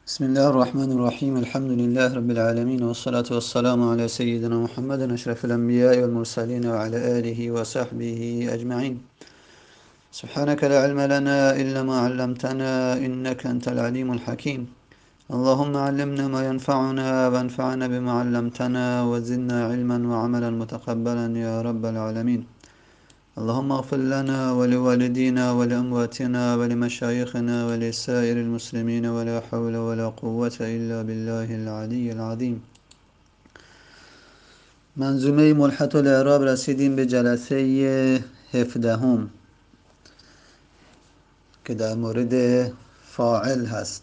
بسم الله الرحمن الرحيم الحمد لله رب العالمين والصلاة والسلام على سيدنا محمد أشرف الأنبياء والمرسلين وعلى آله وصحبه أجمعين. سبحانك لا علم لنا إلا ما علمتنا إنك أنت العليم الحكيم. اللهم علمنا ما ينفعنا وانفعنا بما علمتنا وزدنا علما وعملا متقبلا يا رب العالمين. اللهم اغفر لنا ولوالدينا ولأمواتنا ولمشايخنا ولسائر المسلمين ولا حول ولا قوة إلا بالله العلي العظيم. منظومه ملحة الإعراب رسیدیم به جلسه 17 که در مورد فاعل هست.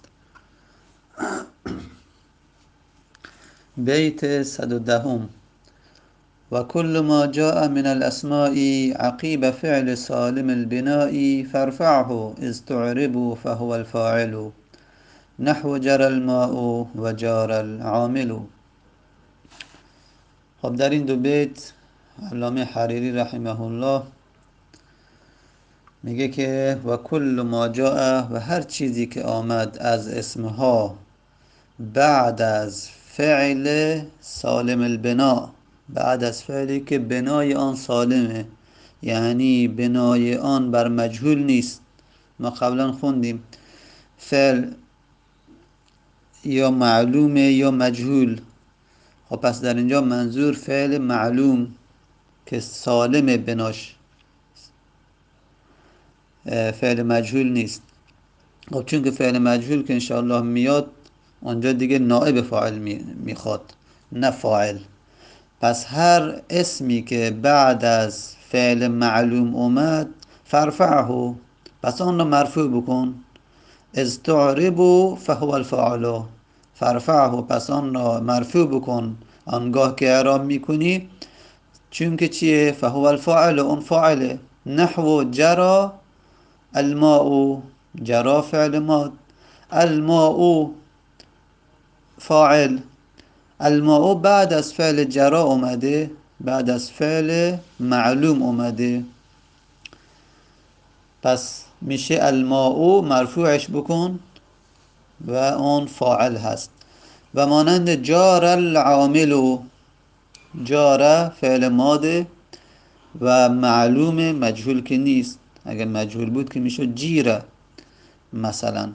بیت 110: وكل ما جاء من الأسماء عقيب فعل سالم البناء فارفعه إذ تعرب فهو الفاعل نحو جرى الماء و جار العامل. خب در این دو بیت علامه حریری رحمه الله میگه که و کل ما جاء، و هر چیزی که آمد از اسمها بعد از فعل سالم البنا، بعد از فعلی که بنای آن سالمه، یعنی بنای آن بر مجهول نیست. ما قبلا خوندیم فعل یا معلومه یا مجهول. خب پس در اینجا منظور فعل معلوم که سالم بناش، فعل مجهول نیست. خب چون که فعل مجهول که انشاءالله میاد اونجا دیگه نائب فاعل میخواد نه فاعل. پس هر اسمی که بعد از فعل معلوم اومد فرفعه، پس آن رو مرفوع بکن. از تعرب فهو الفاعل، فرفعه، پس آن را مرفوع بکن آنگاه که اعراب میکنی، چون که چیه؟ فهو الفاعل، اون فاعله. نحو جرى الماء، جرى فعل ماد، الماء فاعل. الماء بعد از فعل جرا اومده، بعد از فعل معلوم اومده، پس میشه الماء مرفوعش بکن و اون فاعل هست. و مانند جار العامل، جار فعل ماده و معلوم مجهول که نیست، اگر مجهول بود که میشه جیره مثلا.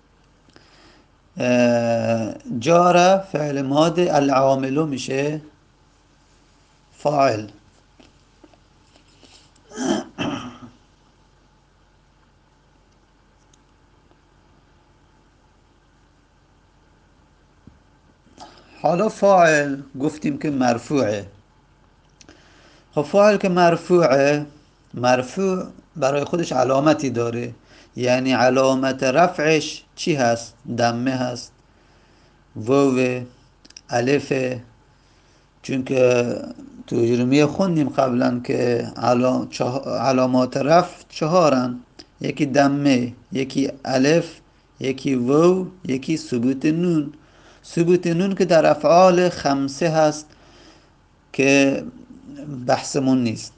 جار فعل ماده، العامل میشه فاعل. حالا فاعل گفتیم که مرفوعه. خب فاعل که مرفوعه، مرفوع برای خودش علامتی داره. یعنی علامت رفعش چی هست؟ دمه هست، واو، الف. چون که تو اجرومیه خوندیم قبلا که علامات رفع چهارن: یکی دمه، یکی الف، یکی واو، یکی ثبوت نون. ثبوت نون که در افعال خمسه هست که بحثمون نیست.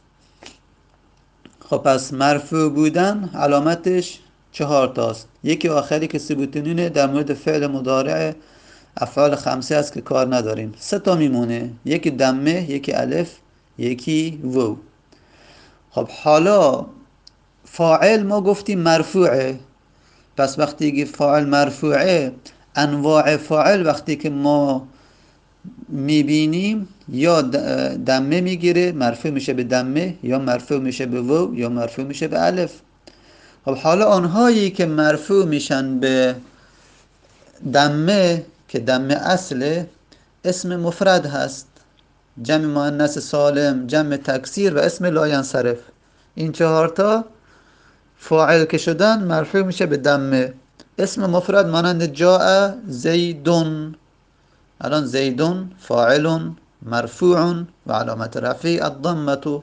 خب پس مرفوع بودن علامتش 4 تاست. یکی آخری که ثبوت نونه در مورد فعل مضارع افعال خمسه هست که کار نداریم. 3 تا میمونه: یکی دمه، یکی الف، یکی واو. خب حالا فاعل ما گفتیم مرفوعه. پس وقتی که فاعل مرفوعه، انواع فاعل وقتی که ما میبینیم یا دمه میگیره، مرفوع میشه به دمه، یا مرفوع میشه به واو، یا مرفوع میشه به الف. خب حالا آنهایی که مرفوع میشن به دمه که دمه اصله، اسم مفرد هست، جمع مؤنث سالم، جمع تکسیر و اسم لاینصرف. این 4 تا فاعل که شدن مرفوع میشه به دمه. اسم مفرد مانند جاء زیدون. الان زیدون فاعل مرفوع و علامت رفعی الضمه.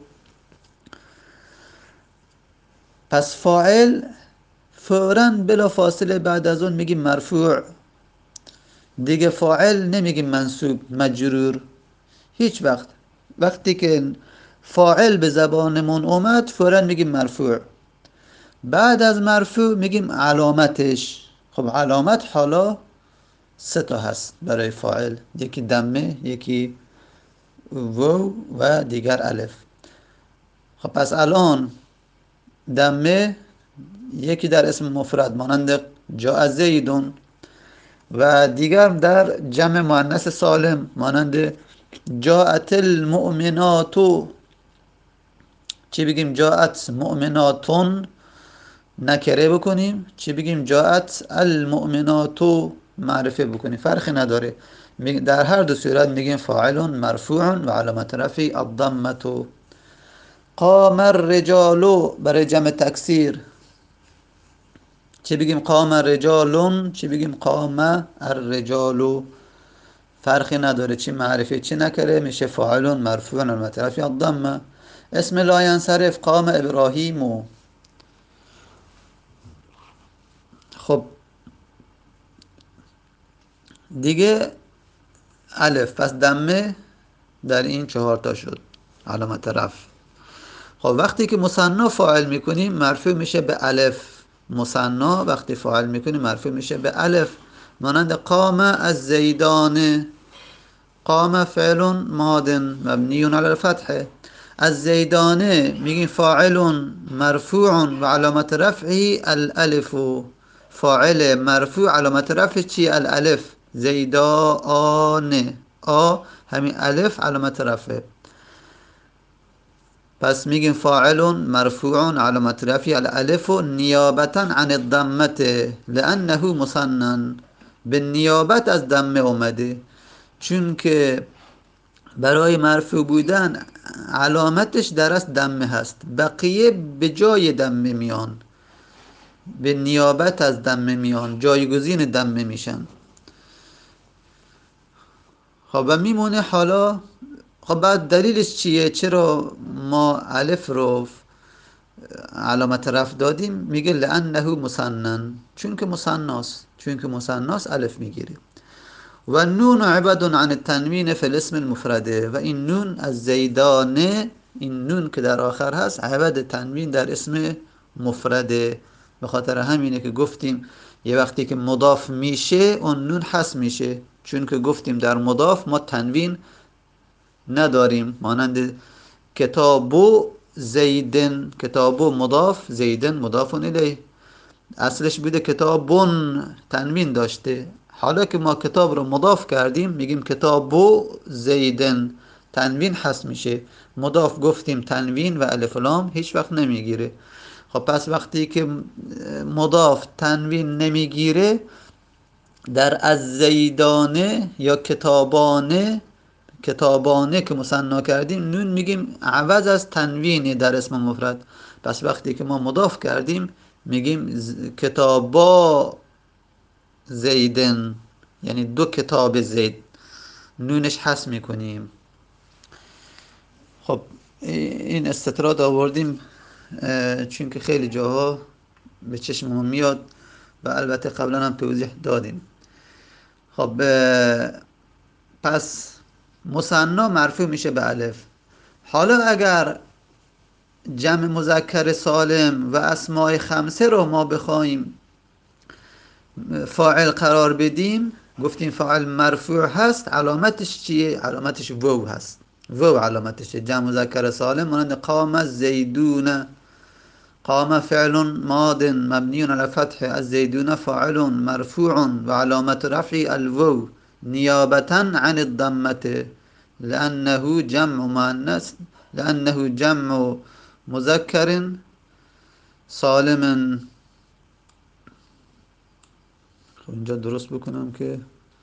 پس فاعل فوراً بلا فاصله بعد از اون میگیم مرفوع. دیگه فاعل نمیگیم منصوب، مجرور، هیچ وقت. وقتی که فاعل به زبانمون اومد فوراً میگیم مرفوع. بعد از مرفوع میگیم علامتش. خب علامت حالا سه تا هست برای فاعل، یکی دمه، یکی وو و دیگر الف. خب پس الان دمه یکی در اسم مفرد مانند جاء زیدون و دیگر در جمع مؤنث سالم مانند جاءت المؤمنات. چی بگیم؟ جاءت مؤمناتون نکره بکنیم، چی بگیم؟ جاءت المؤمنات معرفه بکنیم، فرقی نداره. در هر دو صورت میگیم فاعل مرفوع و علامت رفعی الضمه. قام الرجال برای جمع تکسیر چی بگیم؟ قام رجالون، چی بگیم؟ قام الرجال، فرقی نداره چی معرفه چی نکره، میشه فاعل مرفوع علامت رفعی الضمه. اسم لا ینصرف قام ابراهیم. خب دیگه الف، پس دمه در این 4 تا شد علامت رفع. خب وقتی که مثنا فاعل میکنیم مرفوع میشه به الف. مثنا وقتی فاعل میکنیم مرفوع میشه به الف، مانند قام الزیدان. قام فعل ماض مبنی علی الفتح. الزیدان میگیم فاعل مرفوع و علامت رفعه الالف. فاعل مرفوع علامت رفع چی؟ الالف. زیدان، همین الف علامت رفع. پس میگیم فاعل مرفوع علامت رفعه الالف نیابتا عن الضمه لانه مثنى. به نیابت از دمه اومده، چون که برای مرفوع بودن علامتش در است دمه هست، بقیه به جای دمه میان، به نیابت از دمه میان، جایگزین دمه میشن. خب و میمونه حالا، خب بعد دلیلش چیه؟ چرا ما الف رو علامت رفع دادیم؟ میگه لانه مثنى، چون که مثناست، چون که مثناست الف میگیره. و نون عبد عن التنوین فی الاسم المفرده، و این نون از زیدانه، این نون که در آخر هست عبد تنوین در اسم مفرده. به خاطر همینه که گفتیم یه وقتی که مضاف میشه اون نون حذف میشه، چون که گفتیم در مضاف ما تنوین نداریم، مانند کتابو زیدن، کتابو مضاف، زیدن مضاف الیه، اصلش بوده کتابون تنوین داشته. حالا که ما کتاب رو مضاف کردیم میگیم کتابو زیدن، تنوین حذف میشه. مضاف گفتیم تنوین و الف لام هیچ وقت نمیگیره. خب پس وقتی که مضاف تنوین نمیگیره در از زیدانه یا کتابانه، کتابانه که مثنا کردیم نون میگیم عوض از تنوین در اسم مفرد. پس وقتی که ما مضاف کردیم میگیم کتابا زیدن، یعنی دو کتاب زید، نونش حذف میکنیم. خب این استطراد آوردیم چون که خیلی جاها به چشممون میاد و البته قبلا هم توضیح دادیم. خب پس مثنا مرفوع میشه به الف. حالا اگر جمع مذکر سالم و اسماء خمسه رو ما بخوایم فاعل قرار بدیم، گفتیم فاعل مرفوع هست، علامتش چیه؟ علامتش وو هست. وو علامتشه. جمع مذکر سالم مانند قام زیدون. قام فعل ماض مبنی على الفتح، الزیدون فاعل مرفوع و علامت رفع الوو نیابتا عن الضمه لانه جمع مؤنث، لانه جمع مذکر سالم. خب اینجا درست بکنم که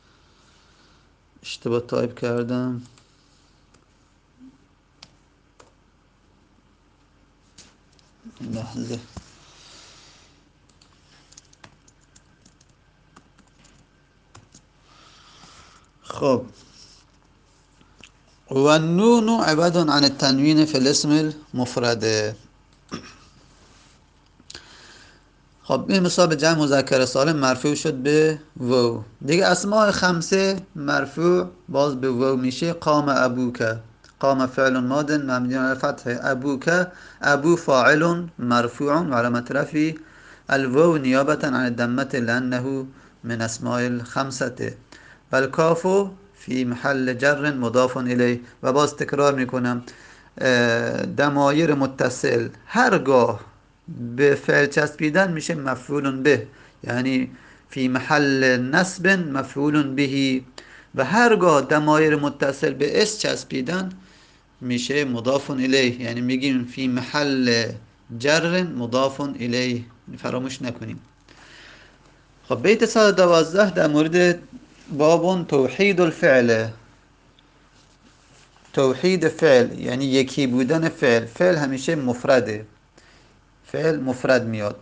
اشتباه تایپ کردم. لحظه. خب و النون عوض عن التنوین فی الاسم المفرد. خب این مثال جمع مذکر سالم مرفوع شد به وو. دیگه اسماء خمسه مرفوع باز به وو میشه. قام ابوک، قام فعل ماض مبنی على الفتح، ابوک ابو فاعل مرفوع و علامت رفعه الواو نیابة عن الدمة لأنه من اسماء الخمسة و الکاف فی محل جر مضاف الیه. و باز تکرار میکنم، دمایر متصل هرگاه به فعل چسبیدن میشه مفعول به، یعنی فی محل نصب مفعول بهی، و هرگاه دمایر متصل به اس چسبیدن میشه مضاف الیه، یعنی میگیم فی محل جر مضاف الیه، فراموش نکنیم. خب بیت 112 در مورد باب توحید الفعل، توحید فعل یعنی یکی بودن فعل. فعل همیشه مفرده، فعل مفرد میاد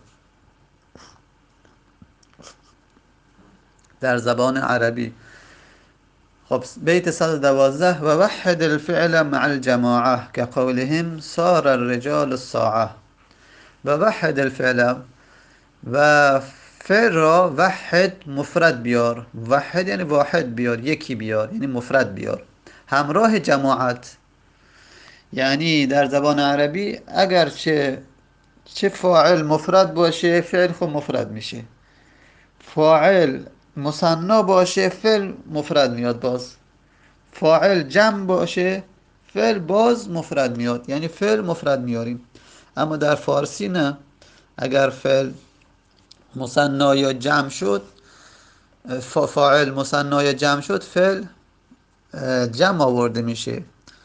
در زبان عربی. خب بیت 112 و وحد الفعل مع الجماعه که قولهم صار الرجال الساعه. و وحد الفعل، و فعل را وحد مفرد بیار، وحد یعنی واحد بیار، یکی بیار، یعنی مفرد بیار همراه جماعت. یعنی در زبان عربی اگر چه فاعل مفرد باشه فعل خود مفرد میشه، فاعل مثنا باشه فعل مفرد میاد، باز فاعل جمع باشه فعل باز مفرد میاد، یعنی فعل مفرد میاریم. اما در فارسی نه، اگر فعل مثنا یا جمع شد، فاعل مثنا یا جمع شد، فعل جمع آورده میشه.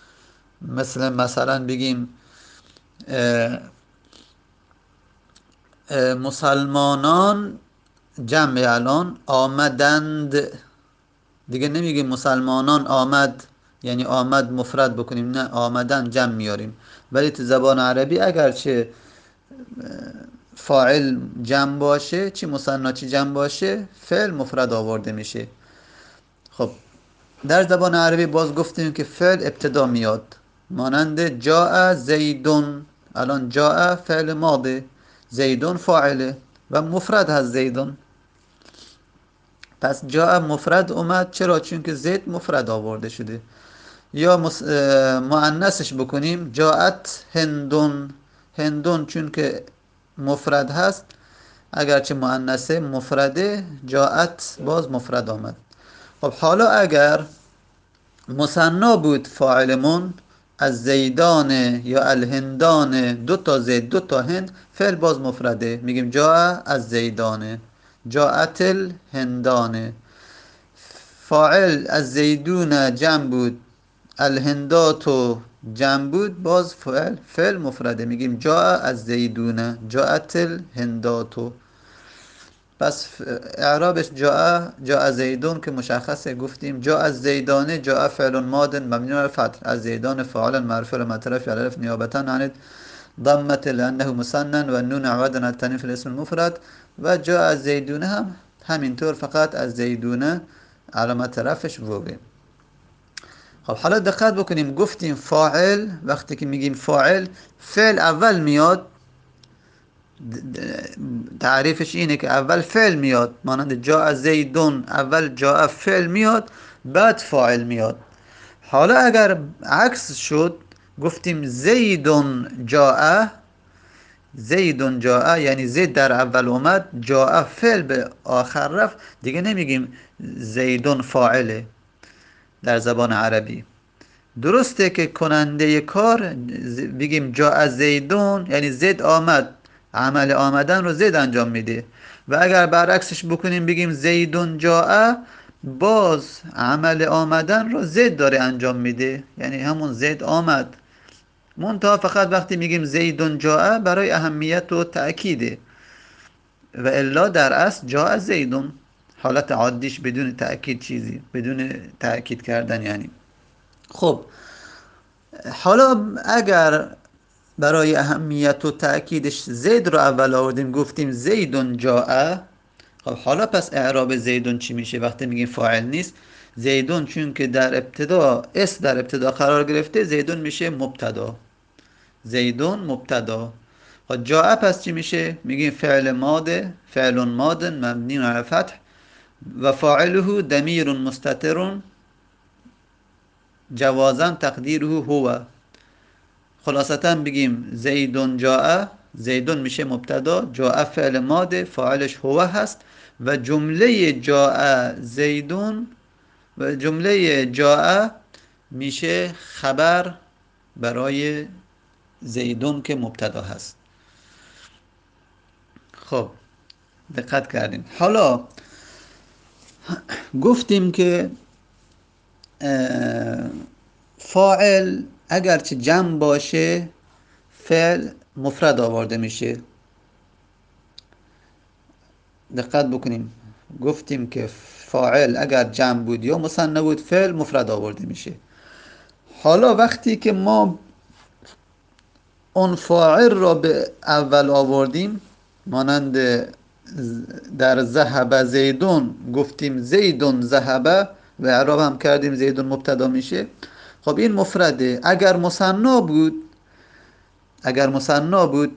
مثلا بگیم مسلمانان جمع الان آمدند، دیگه نمیگیم مسلمانان آمد یعنی آمد مفرد بکنیم، نه، آمدن جمع میاریم. ولی تو زبان عربی اگرچه فاعل جمع باشه، چی مثنا چی جمع باشه، فعل مفرد آورده میشه. خب در زبان عربی باز گفتیم که فعل ابتدا میاد، مانند جاء زیدون، الان جاء فعل ماضی، زیدون فاعله و مفرد هست زیدون. پس جاء مفرد اومد، چرا؟ چون که زید مفرد آورده شده. یا مؤنثش بکنیم جاءت هندون، هندون چون که مفرد هست، اگرچه مؤنثه مفرده، جاءت باز مفرد آمد. خب حالا اگر مثنا بود فاعلمون، از زیدان یا الهندان، دو تا زید دو تا هند، فعل باز مفرده، میگیم جاء از زیدانه، جاءت الهندانه. فاعل از زیدون جمع بود، الهنداتو جمع بود، باز فعل مفرده، میگیم جاء از زیدونه، جاءت الهنداتو. پس اعرابش جاء زیدون که مشخصه، گفتیم جاء زیدانه، جاء فعل ماض مبنی علی الفتح، از زیدان فاعل مرفوع المطرف علی الف نیابتا عن ضمه لانه مثنى و نون عوضا عن التنوین فی الاسم المفرد. و جاء زیدونه هم همینطور، فقط از زیدونه علامت رفعش واوه. خب حالا دقت بکنیم، گفتیم فاعل، وقتی که میگیم فاعل فعل اول میاد، تعریفش اینه که اول فعل میاد، مانند جاء زیدون، اول جاء فعل میاد بعد فاعل میاد. حالا اگر عکس شد، گفتیم زیدون جاء، زیدون جاء یعنی زید در اول اومد، جاء فعل به آخر رفت، دیگه نمیگیم زیدون فاعله در زبان عربی. درسته که کننده کار بگیم جاء زیدون یعنی زید آمد، عمل آمدن رو زید انجام میده، و اگر برعکسش بکنیم بگیم زیدون جاء، باز عمل آمدن رو زید داره انجام میده، یعنی همون زید آمد. منتها فقط وقتی میگیم زیدون جاء برای اهمیت و تأکیده، و الا در اصل جاء زیدون، حالت عادیش بدون تأکید، چیزی بدون تأکید کردن یعنی. خب حالا اگر برای اهمیت و تأکیدش زید رو اول آوردیم، گفتیم زیدون جاء، خب حالا پس اعراب زیدون چی میشه وقتی میگیم فاعل نیست؟ زیدون چون که در ابتدا در ابتدا قرار گرفته، زیدون میشه مبتدا، زیدون مبتدا. خب جاء پس چی میشه؟ میگیم فعل ماده، فعل ماد مبنی علی الفتح و فاعله ضمیر مستتر جوازا تقدیره هو. خلاصتا بگیم زیدون جاء زیدون میشه مبتدا، جاء فعل ماده، فاعلش هو هست و جمله جاء زیدون و جمله جاء میشه خبر برای زیدون که مبتدا هست. خب دقت کردیم. حالا گفتیم که فاعل اگرچه جمع باشه فعل مفرد آورده میشه. دقت بکنیم، گفتیم که فاعل اگر جمع بود یا مثنی بود فعل مفرد آورده میشه. حالا وقتی که ما اون فاعل را به اول آوردیم، مانند در ذهب زیدون گفتیم زیدون ذهب و اعراب هم کردیم زیدون مبتدا میشه. خب این مفرده. اگر مثنا بود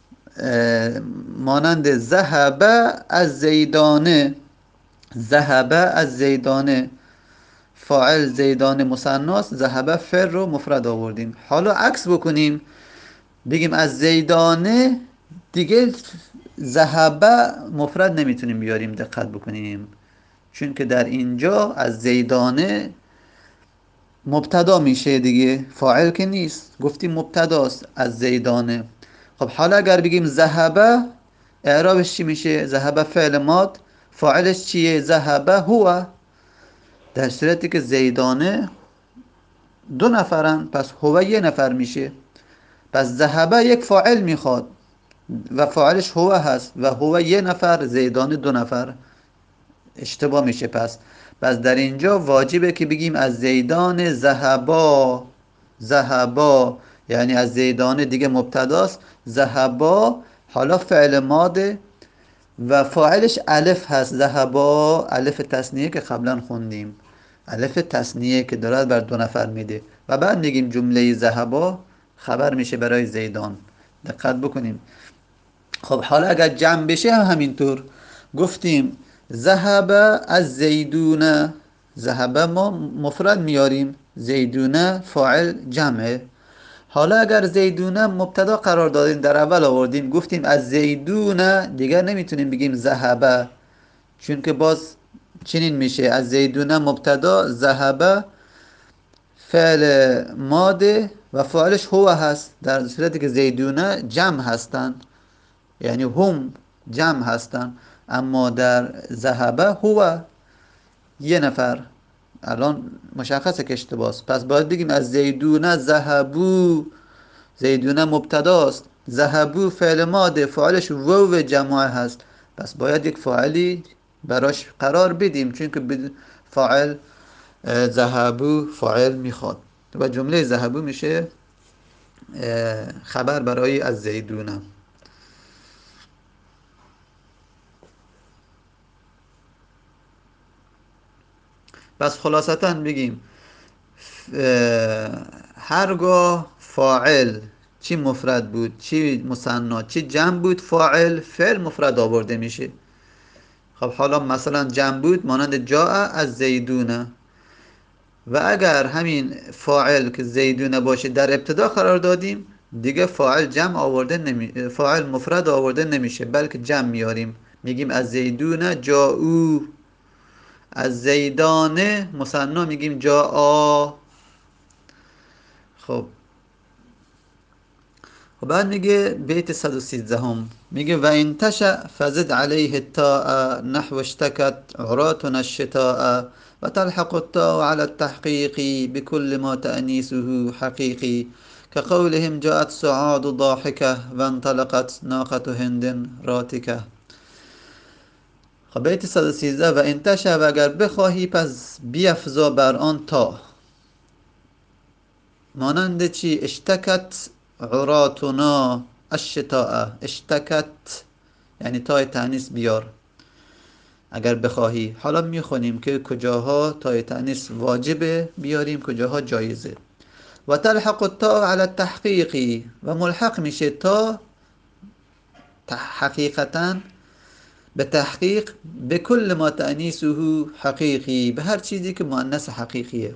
مانند ذهب از زیدانه، ذهب از زیدانه فاعل زیدانه مثناست، ذهب فعل رو مفرد آوردیم. حالا عکس بکنیم، بگیم از زیدانه، دیگه ذهب مفرد نمیتونیم بیاریم. دقت بکنیم، چون که در اینجا از زیدانه مبتدا میشه دیگه، فاعل که نیست، گفتیم مبتداست از زیدانه. خب حالا اگر بگیم ذهب، اعرابش چی میشه؟ ذهب فعل ماد، فاعلش چیه؟ ذهب هو. در صورتی که زیدانه دو نفرن، پس هو یه نفر میشه. پس ذهب یک فاعل میخواد و فاعلش هو هست و هو یه نفر، زیدانه دو نفر، اشتباه میشه. پس در اینجا واجبه که بگیم از زیدان ذهبا. ذهبا یعنی از زیدانه دیگه مبتداست، ذهبا حالا فعل ماده و فاعلش الف هست. ذهبا الف تثنیه که قبلا خوندیم، الف تثنیه که دارد بر دو نفر میده و بعد میگیم جمله ذهبا خبر میشه برای زیدان. دقت بکنیم. خب حالا اگر جمع بشه هم همینطور، گفتیم ذهب از زیدونه، ذهب ما مفرد میاریم، زیدونه فاعل جمعه. حالا اگر زیدونه مبتدا قرار دادیم، در اول آوردیم، گفتیم از زیدونه، دیگر نمیتونیم بگیم ذهب، چون که باز چنین میشه، از زیدونه مبتدا، ذهب فعل ماده و فاعلش هو هست، در صورتی که زیدونه جمع هستن، یعنی هم جمع هستن، اما در ذهب هو یه نفر. الان مشخصه که اشتباهه. پس باید بگیم از زیدونه ذهبو، زیدونه مبتداست، ذهبو فعل ماده، فاعلش وو جماعه هست، پس باید یک فاعلی براش قرار بدیم، چون که فاعل ذهبو فاعل میخواد و جمله ذهبو میشه خبر برای از زیدونه. پس خلاصتا بگیم هرگاه فاعل چی مفرد بود چی مثنا چی جمع بود، فعل مفرد آورده میشه. خب حالا مثلا جمع بود مانند جاء از زیدونه، و اگر همین فاعل که زیدونه باشه در ابتدا قرار دادیم، دیگه فاعل مفرد آورده نمیشه، بلکه جمع میاریم، میگیم از زیدونه جاءو، از زیدانه مثنا میگیم جاء. خب بعد میگه بیت 113 هم میگه و این تشأ فزد علیه التاء نحو اشتکت عراتنا الشتاء و تلحق التاء على التحقيق بكل ما تأنيسه حقيقي كقولهم جاءت سعاد ضاحكة وانطلقت ناقة هند راتكة. خب بیت 113 و این تشأ، و اگر بخواهی پس بیفزا بر آن تا، مانند چی؟ اشتکت عراتنا الشتاء، اشتکت یعنی تای تانیث بیار اگر بخواهی. حالا میخونیم که کجاها تای تانیث واجبه بیاریم، کجاها جایزه. و تلحق التاء على التحقیق، و ملحق میشه تا حقیقتا به تحقیق، به کل ما تانیثه حقیقی، به هر چیزی که مؤنث حقیقیه.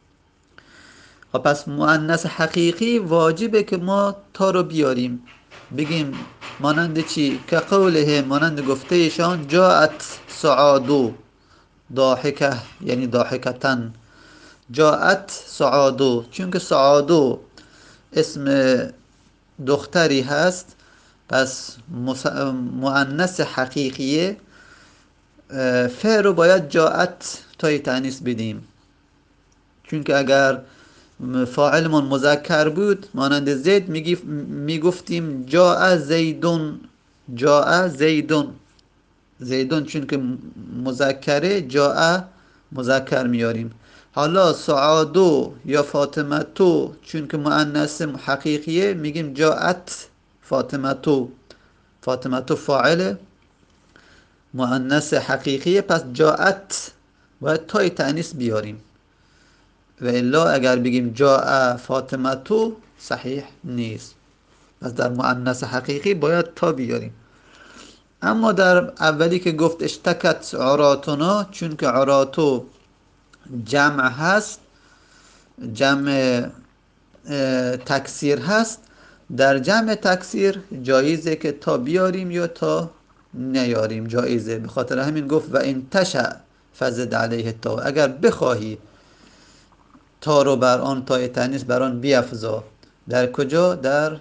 خب پس مؤنث حقیقی واجبه که ما تا رو بیاریم. بگیم مانند چی؟ که قوله، مانند گفته ایشان جاءت سعادو ضاحکه، یعنی ضاحکتن. جاءت سعادو، چون که سعادو اسم دختری هست، پس مؤنث حقیقیه. فعل رو باید جاءت تای تانیث بدیم، چون که اگر فاعلمون مذکر بود مانند زید میگفتیم جاء زیدون. جاء زیدون، زیدون چون که مذکره جاء مذکر میاریم. حالا سعادو یا فاطمه تو چون که مؤنث حقیقیه میگیم جاءت فاطمه تو. فاطمه تو فاعل مؤنث حقیقیه، پس جاءت باید تای تانیث بیاریم، و الا اگر بگیم جاء فاطمه تو صحیح نیست. پس در مؤنث حقیقی باید تا بیاریم. اما در اولی که گفت اشتکت عراتنا، چون که عراتو جمع هست، جمع تکسیر هست، در جمع تکسیر جایزه که تا بیاریم یا تا نیاریم، جایزه. به خاطر همین گفت و این تشع فزد علیه تا، اگر بخواهی تا رو بر آن، تای تانیث بر آن بیفزا. در کجا؟ در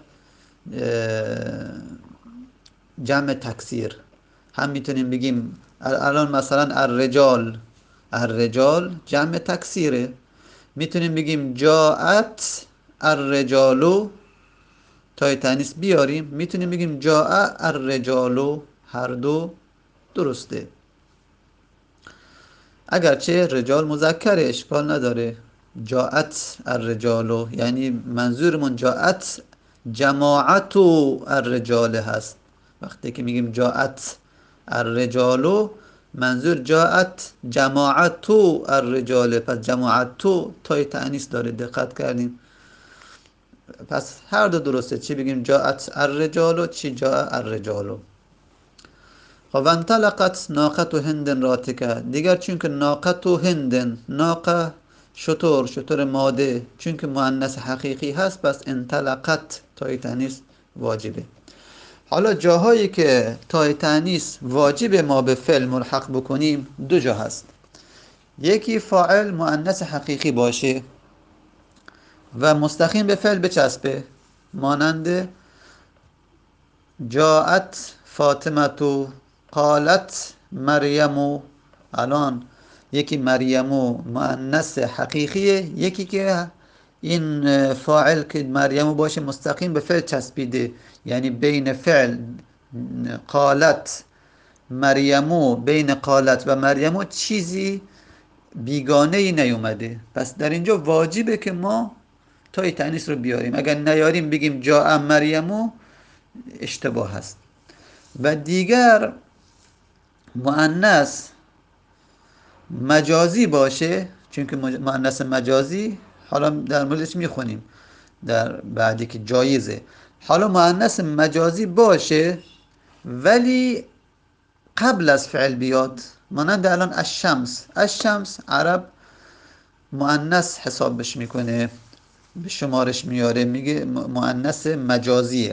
جمع تکسیر. هم میتونیم بگیم الان مثلا الرجال، الرجال جمع تکسیره، میتونیم بگیم جاءت الرجالو تای تانیث بیاریم، میتونیم بگیم جاء الرجالو، هر دو درسته. اگرچه رجال مذکره اشکال نداره، جاءت الرجالو یعنی منظورمون جاءت جماعتو الرجال هست. وقتی که میگیم جاءت الرجالو منظور جاءت جماعتو الرجال، پس جماعتو تای تانیث داره، دقت کردیم. پس هر دو درسته، چی بگیم جاءت الرجالو چی جاء الرجالو. خب انطلقت ناقت هند راتکه، دیگر چون که ناقت هند، ناقه شتر، شتر ماده، چون که مؤنث حقیقی هست پس انطلقت تای تانیث واجبه. حالا جاهایی که تای تانیث واجب ما به فعل ملحق بکنیم دو جا هست. یکی فاعل مؤنث حقیقی باشه و مستقیم به فعل بچسبه، مانند جاءت فاطمه قالت مریم. الان یکی مریمو مؤنث حقیقیه، یکی که این فاعل که مریمو باشه مستقیم به فعل چسبیده، یعنی بین فعل قالت مریمو، بین قالت و مریمو چیزی بیگانه ای نیومده، پس در اینجا واجبه که ما تای تانیث رو بیاریم. اگر نیاریم بگیم جاء مریمو اشتباه هست. و دیگر مؤنث مجازی باشه، چون که مؤنث مجازی حالا در موردش میخونیم در بعدی که جایزه. حالا مؤنث مجازی باشه ولی قبل از فعل بیاد، مانند الان الشمس. الشمس عرب مؤنث حسابش میکنه، به شمارش میاره، میگه مؤنث مجازیه.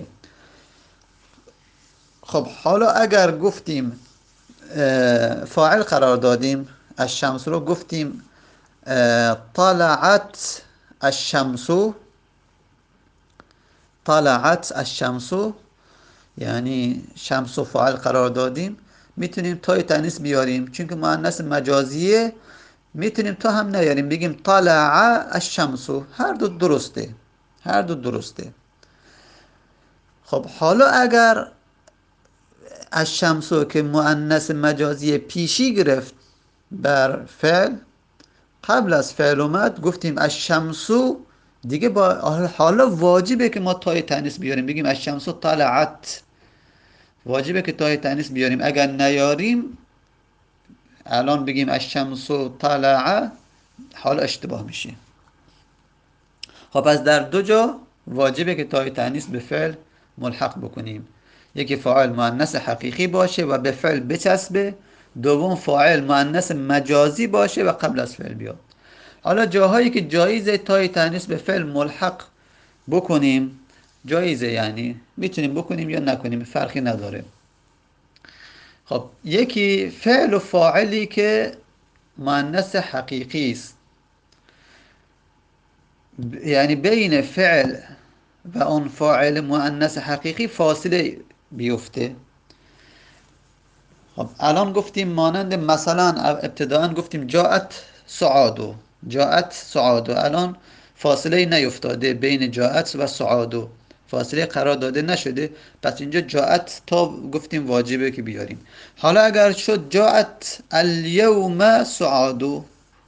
خب حالا اگر گفتیم فاعل قرار دادیم الشمس رو، گفتیم طلعت الشمس، طلعت الشمس یعنی شمس و فاعل قرار دادیم، میتونیم تای تانیث بیاریم، چون که مؤنث مجازیه میتونیم تا هم نیاریم، بگیم طلع الشمس، هر دو درسته، هر دو درسته. خب حالا اگر الشمسو که مؤنث مجازی پیشی گرفت بر فعل، قبل از فعل اومد، گفتیم الشمسو، دیگه با حالا واجبه که ما تای تانیث بیاریم، بگیم الشمسو طلعت، واجبه که تای تانیث بیاریم. اگر نیاریم الان بگیم الشمسو طلع، حالا اشتباه میشه. خب پس در دو جا واجبه که تای تانیث به فعل ملحق بکنیم. یکی فاعل مؤنث حقیقی باشه و به فعل بچسبه، دوم فاعل مؤنث مجازی باشه و قبل از فعل بیاد. حالا جاهایی که جایزه تای تانیث به فعل ملحق بکنیم جایزه، یعنی میتونیم بکنیم یا نکنیم، فرقی نداره. خب یکی فعل و فاعلی که مؤنث حقیقی است، یعنی بین فعل و اون فاعل مؤنث حقیقی فاصله بیفته. خب الان گفتیم مانند مثلا ابتداء گفتیم جاءت سعادو، جاءت سعادو، الان فاصله نیفتاده بین جاءت و سعادو، فاصله قرار داده نشده، پس اینجا جاءت تا گفتیم واجبه که بیاریم. حالا اگر شد جاءت الیوم سعادو،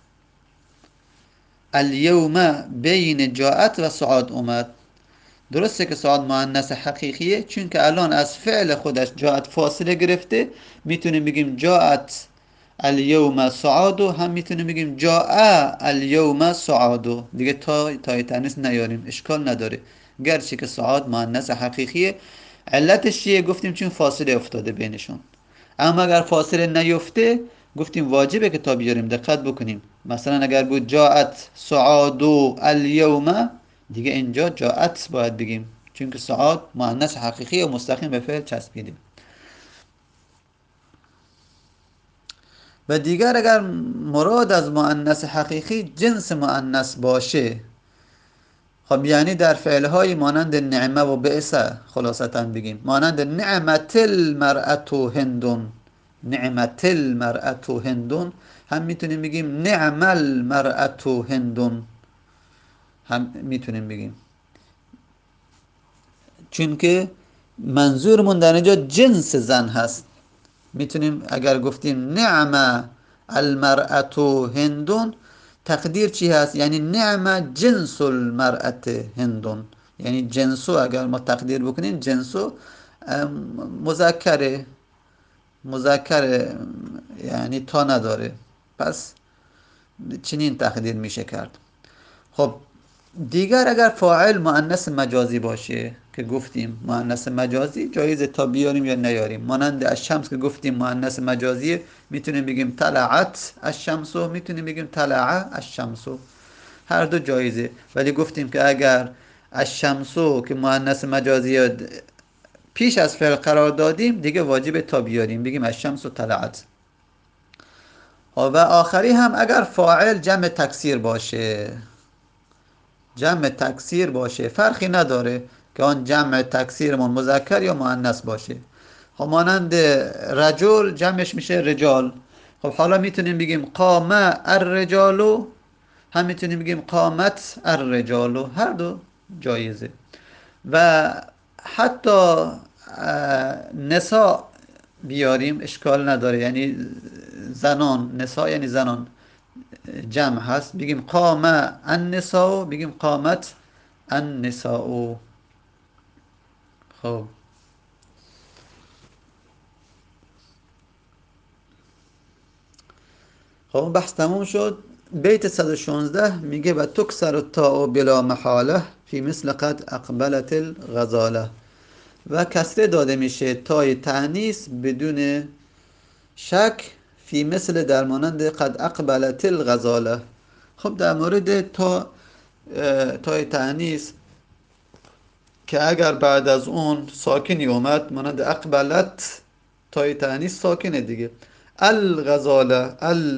الیوم بین جاءت و سعاد اومد، درسته که سعاد مؤنث حقیقیه، چون که الان از فعل خودش جاءت فاصله گرفته، میتونیم بگیم جاءت الیوم سعادو، هم میتونیم بگیم جاء الیوم سعادو، دیگه تای تانیث نیاریم، اشکال نداره، گرچه که سعاد مؤنث حقیقیه. علتش چیه؟ گفتیم چون فاصله افتاده بینشون. اما اگر فاصله نیفته گفتیم واجبه که تا بیاریم. دقت بکنیم، مثلا اگر بود جاءت سعادو الیوم، دیگه اینجا جاءت باید بگیم، چون که سعاد مؤنث حقیقی و مستقیم به فعل چسبیده. و دیگر اگر مراد از مؤنث حقیقی جنس مؤنث باشه، خب یعنی در فعلهای مانند نعمه و بئس، خلاصتا بگیم مانند نعمت المرأة هندون، نعمت المرأة هندون، هم میتونیم بگیم نعم المرأة هندون، هم میتونیم بگیم، چون که منظورمون در اینجا جنس زن هست. میتونیم اگر گفتیم نعم المرأة هندون، تقدیر چی هست؟ یعنی نعم جنس المرأة هندون، یعنی جنسو اگر ما تقدیر بکنیم جنسو مذکره، مذکره یعنی تا نداره، پس چنین تقدیر میشه کرد. خب دیگر اگر فاعل مؤنث مجازی باشه که گفتیم مؤنث مجازی جایزه تا بیاریم یا نیاریم، مانند الشمس که گفتیم مؤنث مجازیه، میتونیم بگیم طلعت الشمس، میتونیم بگیم طلع الشمس، هر دو جایزه. ولی گفتیم که اگر الشمس که مؤنث مجازی پیش از فعل قرار دادیم، دیگه واجب تا بیاریم، بگیم الشمس طلعت. و آخری هم اگر فاعل جمع تکسیر باشه، جمع تکسیر باشه فرقی نداره که آن جمع تکسیرمون مذکر یا مؤنث باشه. خب مانند رجل جمعش میشه رجال، خب حالا میتونیم بگیم قام الرجال، هم میتونیم بگیم قامت الرجال، هر دو جایزه. و حتی نساء بیاریم اشکال نداره، یعنی زنان، نساء یعنی زنان جمع هست، بگیم قام النساء، بگیم قامت النساء. خب خب بحث تموم شد. بیت 116 میگه و تکسر التاء بلا محاله فی مثل قد اقبلت الغزاله، و کسره داده میشه تای تأنیث بدون شک، فی مثل در مانند قد اقبلت الغزاله. خب در مورد تای تأنیث که اگر بعد از اون ساکنی اومد مانند اقبلت، تای تأنیث ساکنه دیگه، الغزاله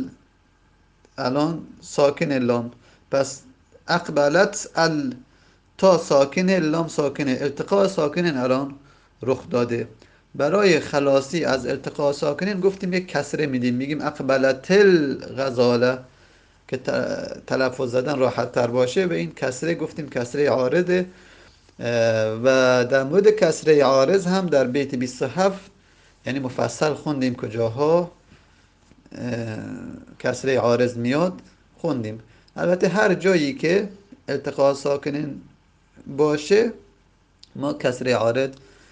الان ساکن لام، پس اقبلت تا ساکنه، لام ساکنه، التقاء ساکنین الان رخ داده. برای خلاصی از التقاء ساکنین گفتیم یک کسره میدیم، میگیم اقبلت الغزاله که تلفظ زدن راحت تر باشه. و این کسره گفتیم کسره عارضه. و در مورد کسره عارض هم در بیت 27 یعنی مفصل خوندیم کجاها کسره عارض میاد، خوندیم. البته هر جایی که التقاء ساکنین باشه ما کسره عارض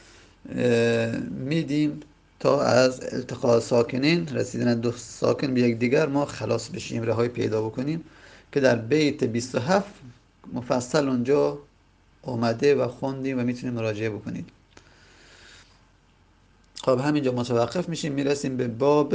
میدیم تا از التقاء ساکنین، رسیدن دو ساکن به یک دیگر ما خلاص بشیم، رهایی پیدا بکنیم، که در بیت 27 مفصل اونجا اومده و خوندیم و میتونیم مراجعه بکنید. خب همینجا متوقف میشیم، میرسیم به باب.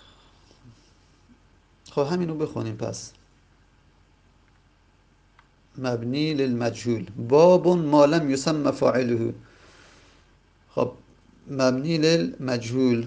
خب همینو بخونیم پس. مبنی للمجهول. باب ما لم يسمى فاعله. خب مبنی للمجهول.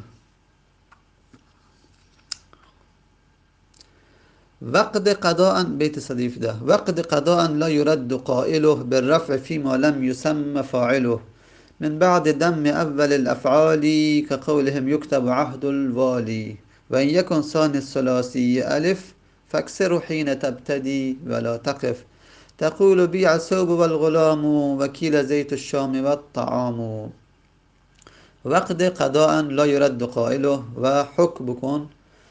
وقد قضاء بيت صديف ده. وقد قضاء لا يرد قائله بالرفع فيما لم يسمى فاعله من بعد دم أول الأفعال كقولهم يكتب عهد الوالي. وإن يكن ثاني الثلاثي ألف فاكسر حين تبتدي ولا تقف. تقول بيع الثوب والغلام وكيل زيت الشام والطعام. وقت قضاء لا يرد قائله و حکم بکن،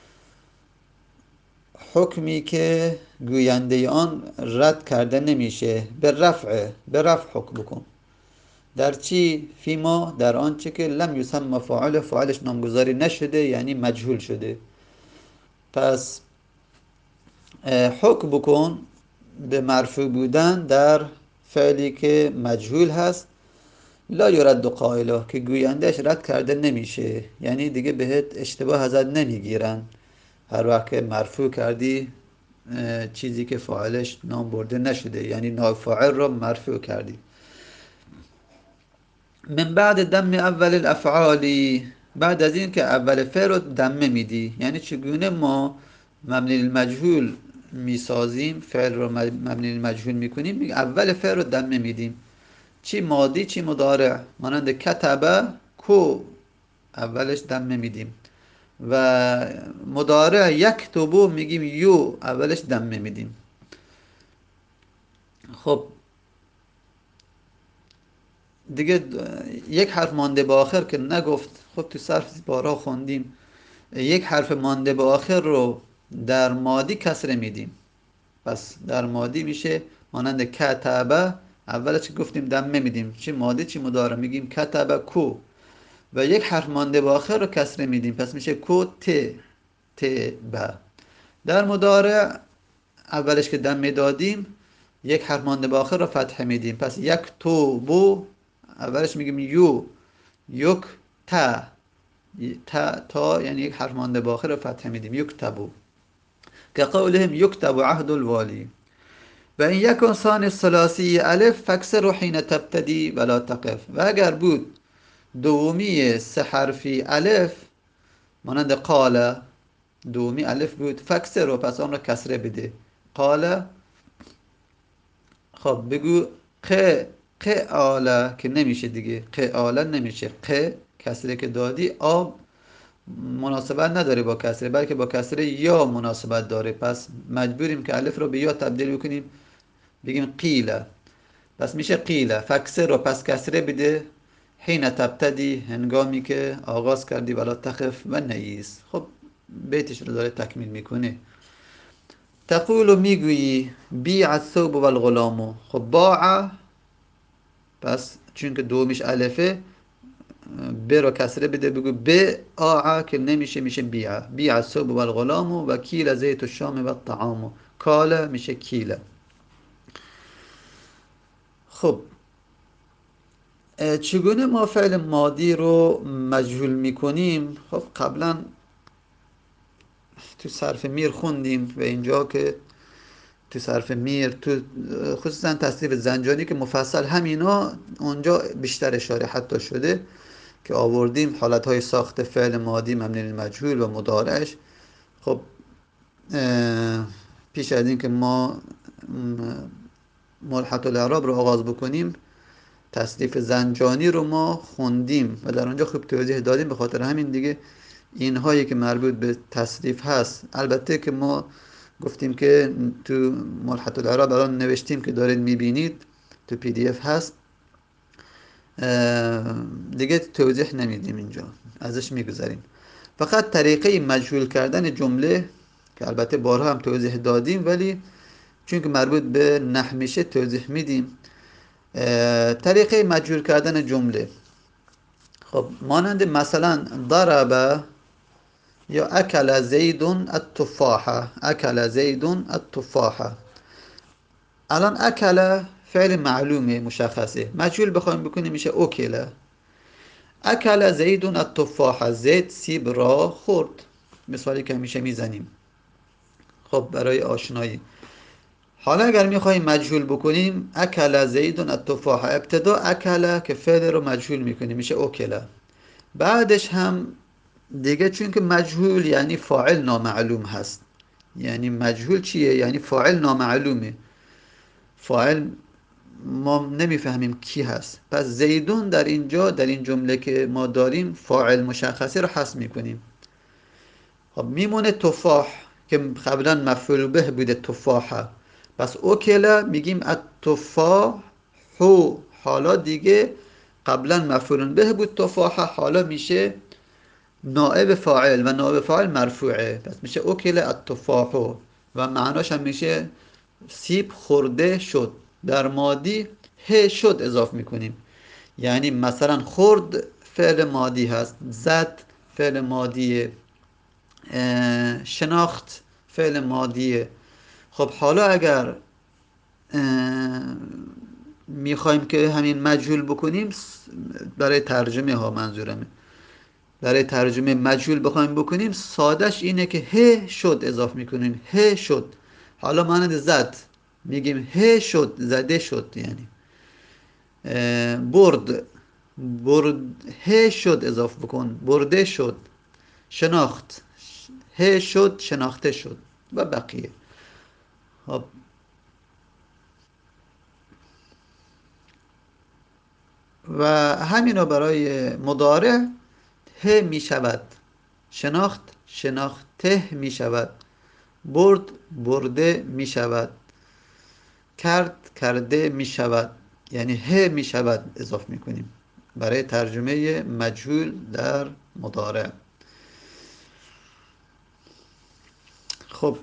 حکمی که گوینده آن رد کرده نمیشه. به رفع حکم بکن. در چی؟ فیما، در آنچه که لم یسمى فاعل، فاعلش نامگذاری نشده، یعنی مجهول شده. پس حکم بکن به مرفوع بودن در فعلی که مجهول هست. لا یرد قائله، که گویندهش رد کرده نمیشه، یعنی دیگه بهت اشتباه ازت نمیگیرن هر وقت که مرفوع کردی چیزی که فاعلش نام برده نشده، یعنی نافاعل رو مرفوع کردی. من بعد دم اول الافعالی، بعد از این که اول فعل رو دمه میدی. یعنی چگونه ما مبنی المجهول میسازیم، فعل رو مبنی المجهول میکنیم؟ اول فعل رو دمه میدیم، چی ماضی چی مضارع. مانند کتبه، کو اولش دمه میدیم. و مضارع یکتبو میگیم یو، اولش دمه میدیم. خب دیگه یک حرف مانده به آخر که نگفت. خب تو صرف بارها خوندیم، یک حرف مانده به آخر رو در ماضی کسره میدیم. پس در ماضی میشه مانند کتبه، اولش گفتیم دمه میدیم، چی ماضی چی مضارع میگیم کتبه کو. و یک حرف مانده به آخر رو کسره میدیم، پس میشه کو ت به. در مضارع اولش که دمه دادیم، یک حرف مانده به آخر رو فتحه میدیم، پس یک تو بو، اولش میگیم یک تا یعنی یک حرف مانده به آخر رو فتحه میدیم، یکتبو. که قولهم یکتب عهد الوالی. و این یکن ثانی الثلاثی الف فکسر حین تبتدی ولا تقف. و اگر بود دومی سه حرفی الف، مانند قال، دومی الف بود، فکسر رو، پس آن را کسره بده. قال. خب بگو قاله، که نمیشه دیگه، قاله نمیشه. کسره که دادی، آب مناسبت نداره با کسره، بلکه با کسره یا مناسبت داره. پس مجبوریم که الف رو به یا تبدیل بکنیم، بگیم قیله. پس میشه قیله. فکسر رو پس کسره بده. حین تبتدی، هنگامی که آغاز کردی، ولا تخف و نیست. خب بیتش رو داره تکمیل میکنه. تقول میگویی بیع الثوب و الغلام. خب باع، پس چون که دومیش الفه، ب رو کسره بده، بگو ب آع، که نمیشه، میشه بیع الثوب و الغلام و کیل زیت الشام و الطعام. کاله میشه کیله. خب چگونه ما فعل ماضی رو مجهول میکنیم؟ خب قبلا تو صرف میر خوندیم و اینجا که تو صرف میر، تو خصوصا تصریف زنجانی که مفصل همینا اونجا بیشتر اشاره حتی شده که آوردیم حالتهای ساخت فعل ماضی مبنی للمجهول و مضارعش. خب پیش از این که ما ملحق الاعراب رو آغاز بکنیم، تصریف زنجانی رو ما خوندیم و در اونجا خوب توضیح دادیم. به خاطر همین دیگه اینهایی که مربوط به تصریف هست، البته که ما گفتیم که تو ملحق الاعراب الان نوشتیم که دارید میبینید، تو پی دی اف هست، دیگه توضیح نمیدیم اینجا، ازش میگذاریم. فقط طریقه مجهول کردن جمله که البته بارها هم توضیح دادیم، ولی چون که مربوط به نحو میشه توضیح میدیم. طریقه مجهول کردن جمله، خب مانند مثلا ضرب یا اکل زید التفاحه. اکل زید التفاحه. الان اکل فعل معلومه، مشخصه. مجهول بخوایم بکنیم میشه اوکله. اکل زید التفاحه، زید سیب را خورد. مثالی که همیشه میزنیم خب برای آشنایی. حالا اگر میخوایم مجهول بکنیم، اکل زیدون التفاح، ابتدا اکل که فعل رو مجهول میکنیم میشه اوکله. بعدش هم دیگه چون که مجهول یعنی فاعل نامعلوم هست، یعنی مجهول چیه؟ یعنی فاعل نامعلومه، فاعل ما نمیفهمیم کی هست. پس زیدون در اینجا در این جمله که ما داریم فاعل مشخصه رو حذف میکنیم. خب میمونه تفاح که قبلا مفعول به بوده تفاحه، پس اوکلا میگیم التفاح هو، حالا دیگه قبلا مفعول به بود تفاحه، حالا میشه نائب فاعل و نائب فاعل مرفوعه، پس میشه اوکل التفاحو و معناش هم میشه سیب خورده شد. در مادی ه شد اضافه میکنیم، یعنی مثلا خورد فعل مادی هست، زد فعل مادیه، شناخت فعل مادیه. خب حالا اگر میخوایم که همین مجهول بکنیم، برای ترجمه ها منظورمه، برای ترجمه مجهول بخوایم بکنیم سادش اینه که ه شد اضافه میکنیم، ه شد. حالا مانند زد میگیم ه شد، زده شد، یعنی برد، برد ه شد اضافه بکن، برده شد. شناخت ه شد شناخته شد و بقیه. خب و همینو برای مضارع ه می شود، شناخت شناخته می شود، برد برده می شود، کرد کرده می شود، یعنی ه می شود اضافه می کنیم برای ترجمه مجهول در مضارع. خب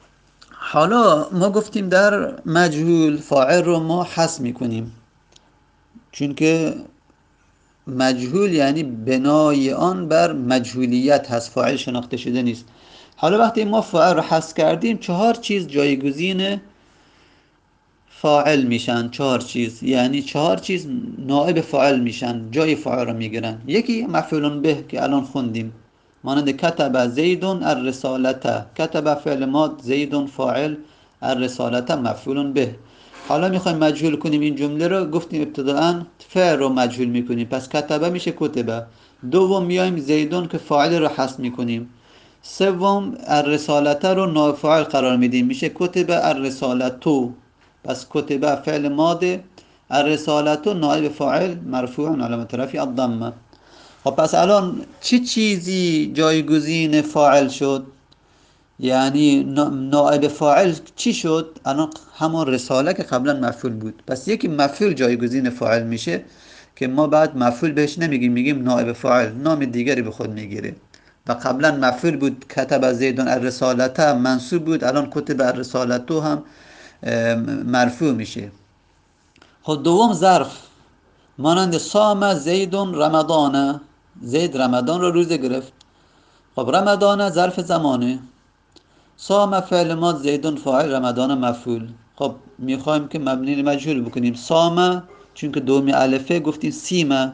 حالا ما گفتیم در مجهول فاعل رو ما حذف می کنیم، چون که مجهول یعنی بنای آن بر مجهولیت هست، فاعل شناخته شده نیست. حالا وقتی ما فاعل رو حذف کردیم 4 چیز جایگزین فاعل میشن، 4 چیز یعنی 4 چیز نائب فاعل میشن، جای فاعل رو میگیرن. یکی مفعول به که الان خوندیم، مانند کتب زیدون الرسالته، کتب فعل ماد، زیدون فاعل، الرسالته مفعول به. حالا میخوایم مجهول کنیم این جمله رو، گفتیم ابتداء فعل رو مجهول میکنیم، پس کتبه میشه کتبه. دوم میایم زیدون که فاعل رو حذف میکنیم. سوم الرسالته رو نائب فاعل قرار میدیم، میشه کتبه الرسالتو، پس کتبه فعل ماده، الرسالتو نائب فاعل مرفوع علامت رفعه الضمه. خب پس الان چه چیزی جایگزین فاعل شد؟ یعنی نائب فاعل چی شد؟ الان همون رساله که قبلا مفعول بود، پس یکی مفعول جایگزین فاعل میشه که ما بعد مفعول بهش نمیگیم، میگیم نائب فاعل، نام دیگری به خود میگیره. و قبلا مفعول بود کتب زیدون الرسالته منصوب بود، الان کتب الرسالتو هم مرفوع میشه. خب دوم ظرف، مانند سام زیدون رمضان، زید رمضان رو روزه گرفت. خب رمضان ظرف زمانه، سام فعل ماد، زیدون فاعل، رمضان مفعول. خب میخوایم که مبنی مجهول بکنیم، سام چون که دومی الفه گفتیم سیمه،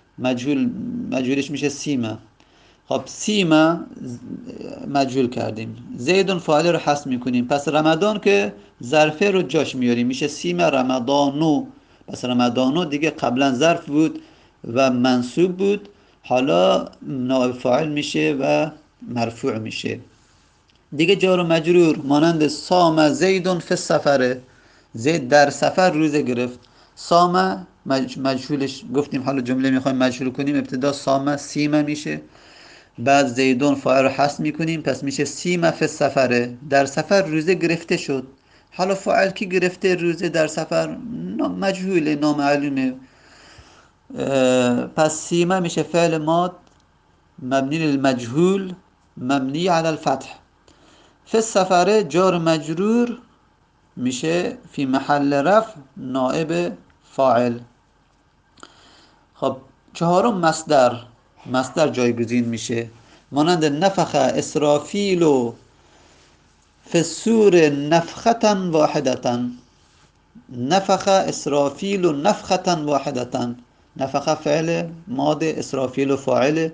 مجهولش میشه سیمه. خب سیمه مجهول کردیم، زیدون فاعل رو حذف میکنیم، پس رمضان که ظرفه رو جاش میاریم میشه سیمه رمضانو. پس رمضانو دیگه قبلا ظرف بود و منصوب بود، حالا نائب فاعل میشه و مرفوع میشه. دیگه جار و مجرور مانند سام زیدون فی السفره، زید در سفر روزه گرفت. سام مجهولش گفتیم، حالا جمله میخوایم مجهول کنیم، ابتدا سام سیمه میشه، بعد زیدون فاعل رو حذف میکنیم، پس میشه سیمه فی السفره، در سفر روزه گرفته شد. حالا فاعل کی گرفته روزه در سفر؟ مجهوله، نامعلومه. پس سیمه میشه فعل ماد مبنی للمجهول مبنی على الفتح. فی السفره جار مجرور میشه فی محل رفع نائب فاعل. خب چهارم مصدر، مصدر جایگزین میشه، مانند نفخ اسرافیل و فی السور نفخة واحدة، نفخ اسرافیل و نفخة واحدة، نفخ فعل ماد، اسرافیل فاعل،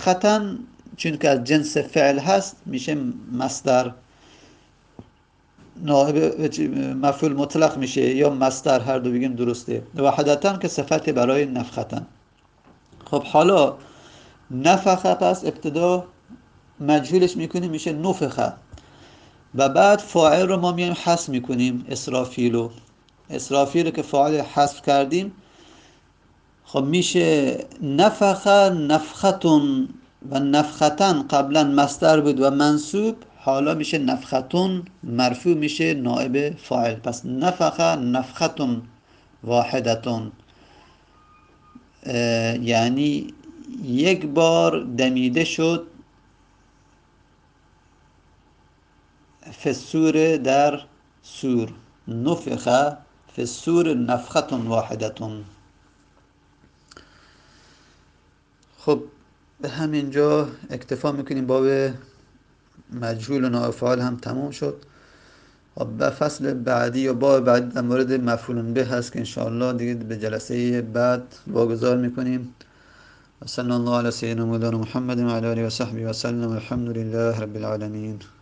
نفخة چون که از جنس فعل هست میشه مصدر. نائب مفعول مطلق میشه یا مصدر، هر دو بگیم درسته. وحدتن که صفت برای نفختن. خب حالا نفخه پس ابتدا مجهولش میکنیم میشه نفخه و بعد فاعل رو ما میایم حذف میکنیم، اسرافیلو. اسرافیلو که فاعل حذف کردیم خب میشه نفخه نفختون و نفختن قبلا مصدر بود و منصوب، حالا میشه نفختون مرفوع میشه نائب فاعل. پس نفخه نفختون واحدتون، یعنی یک بار دمیده شد فسور در سور. نفخه فسور نفختون واحدتون. خب به همین جا اکتفا میکنیم، باب مجهول و نائب فاعل هم تموم شد. خب به فصل بعدی یا باب بعدی در مورد مفعول به هست که انشاءالله دیگه به جلسه بعد واگذار میکنیم. صلی الله علی سیدنا مولانا محمد و علی آله و صحبه و سلم. الحمد لله رب العالمین.